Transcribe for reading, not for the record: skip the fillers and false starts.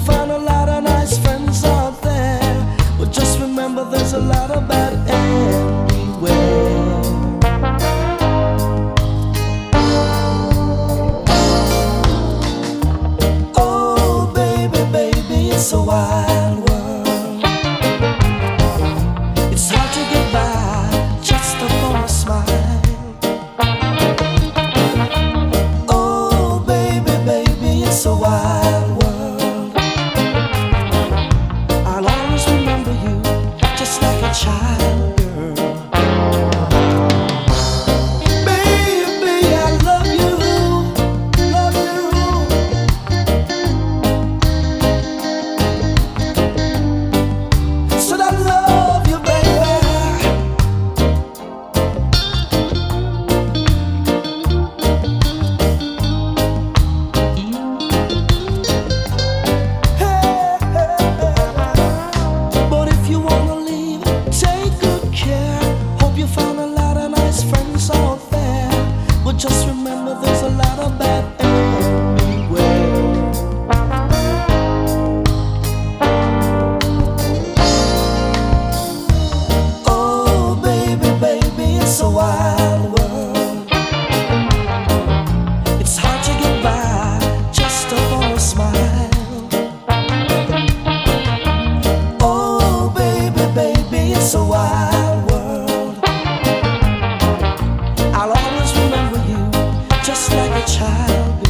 find a lot of nice friends out there, but just remember there's a lot of bad everywhere. Oh, baby, baby, it's a wild world. It's hard to get by just upon a smile. Oh, baby, baby, it's a wild world. I'll always remember you just like a child girl. Baby, I love you, love you. Said I love you, baby. Hey, hey, hey. But if you wanna leave, take good care. Hope you found a lot of nice friends out there, but just remember there's a lot of bad everywhere. Oh, baby, baby, it's a wild world. It's hard to get by just upon a smile. Oh, baby, baby, it's a wild world. I'll always remember you just like a child.